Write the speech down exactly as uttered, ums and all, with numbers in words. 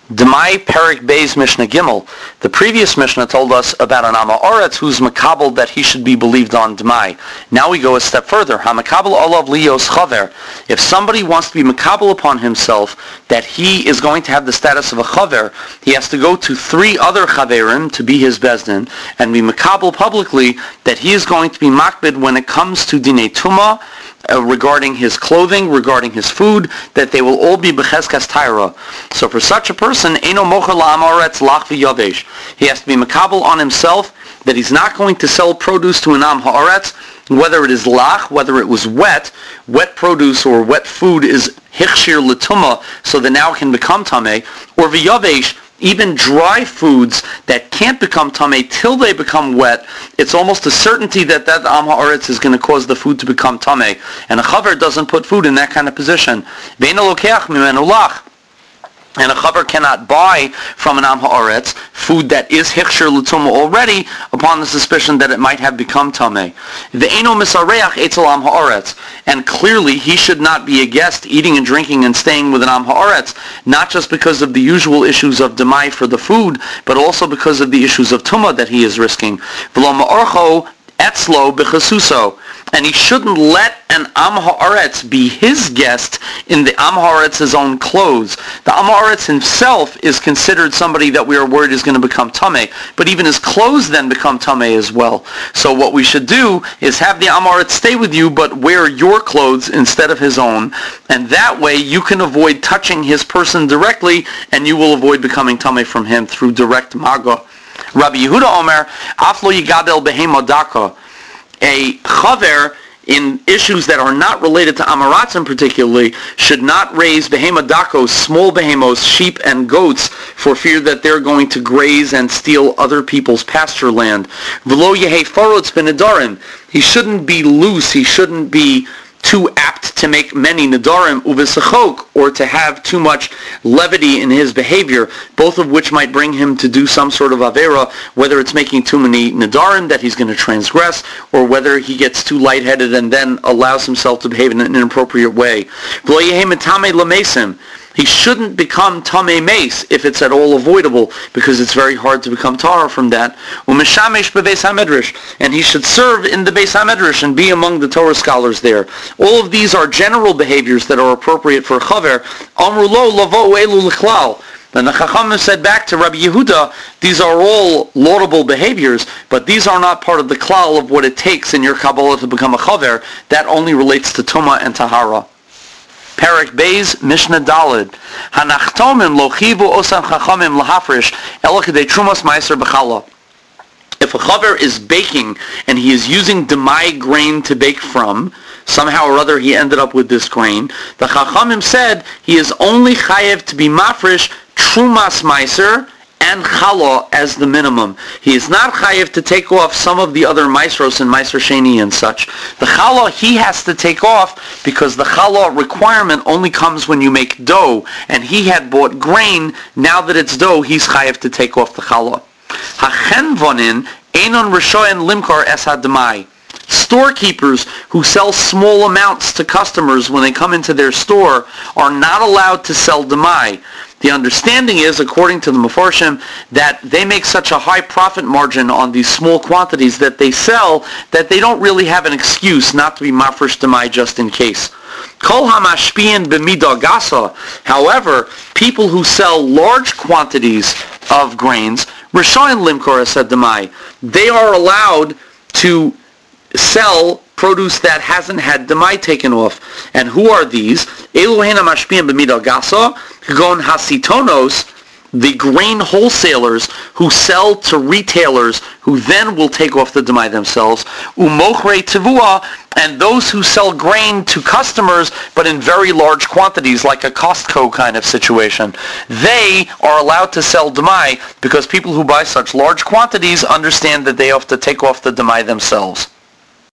Demai Perik Beis Mishnah Gimel. The previous Mishnah told us about an Amma Oretz who's makabel that he should be believed on Demai. Now we go a step further. HaMakabel Olav Lios Chaver. If somebody wants to be makabel upon himself that he is going to have the status of a Chaver, he has to go to three other Chaverim to be his Bezdin and be makabel publicly that he is going to be makbid when it comes to Dinei Tumah, Uh, regarding his clothing, regarding his food, that they will all be becheskas taira. So for such a person, eino mocher la'am haaretz lach v'yavesh. He has to be makabel on himself that he's not going to sell produce to an am haaretz, whether it is lach, whether it was wet, wet produce or wet food is hichshir l'tumah, so that now it can become tameh, or v'yavesh, even dry foods that can't become tameh till they become wet, it's almost a certainty that that am haaretz is going to cause the food to become tameh. And a chaver doesn't put food in that kind of position. Ve'eino lokeach mimenu lach. And a chaver cannot buy from an am haaretz food that is hichshir l'tumah already upon the suspicion that it might have become tameh. Ve'eino misareach etzel am haaretz. And clearly he should not be a guest eating and drinking and staying with an am haaretz, not just because of the usual issues of demai for the food, but also because of the issues of tumah that he is risking. V'lo ma'orcho etzlo b'chesuso. And he shouldn't let an am haaretz be his guest in the am haaretz's own clothes. The am haaretz himself is considered somebody that we are worried is going to become tameh, but even his clothes then become tameh as well. So what we should do is have the am haaretz stay with you, but wear your clothes instead of his own, and that way you can avoid touching his person directly, and you will avoid becoming tameh from him through direct maga. Rabbi Yehuda Omer, aflo yigadel behema daka. A chaver in issues that are not related to amaratzim particularly should not raise behema dakos, small behemos, sheep and goats, for fear that they're going to graze and steal other people's pasture land. V'lo yehe farotz b'nedarim. He shouldn't be loose. He shouldn't be too apt to make many nedarim uvesachok, or to have too much levity in his behavior, both of which might bring him to do some sort of avera, whether it's making too many nedarim that he's going to transgress, or whether he gets too lightheaded and then allows himself to behave in an inappropriate way. He shouldn't become tamei mace if it's at all avoidable, because it's very hard to become tahor from that. U'mishamesh bebeis hamedrash, and he should serve in the beis hamedrash and be among the Torah scholars there. All of these are general behaviors that are appropriate for a chaver. Amru lo lavo elu l'chlal. And the Chachamim said back to Rabbi Yehuda, these are all laudable behaviors, but these are not part of the klal of what it takes in your Kabbalah to become a chaver. That only relates to Tumah and Tahara. Perik Beis Mishnah Daled. Hanachtomim lo chivu osan chachamim lahafrish ela kedei trumas meiser b'chala. If a chaver is baking and he is using demai grain to bake from, somehow or other he ended up with this grain, the chachamim said he is only chayev to be mafresh trumas meiser and challah as the minimum. He is not chayev to take off some of the other maisros and meiser sheni and such. The challah he has to take off because the challah requirement only comes when you make dough, and he had bought grain. Now that it's dough, he's chayev to take off the challah. Hachenvonin einon rishoyen limkar es hadmai. Storekeepers who sell small amounts to customers when they come into their store are not allowed to sell demai. The understanding is, according to the Mefarshim, that they make such a high profit margin on these small quantities that they sell that they don't really have an excuse not to be mafresh demai just in case. Kol hamashpiyin b'midah gasa. However, people who sell large quantities of grains, rishoyin limkor esad demai, they are allowed to sell produce that hasn't had demai taken off. And who are these? Eluhena mashpiyin b'midah gasa, gon hasitonos, the grain wholesalers who sell to retailers who then will take off the demai themselves, umochrei tevua, and those who sell grain to customers but in very large quantities, like a Costco kind of situation. They are allowed to sell demai because people who buy such large quantities understand that they have to take off the demai themselves.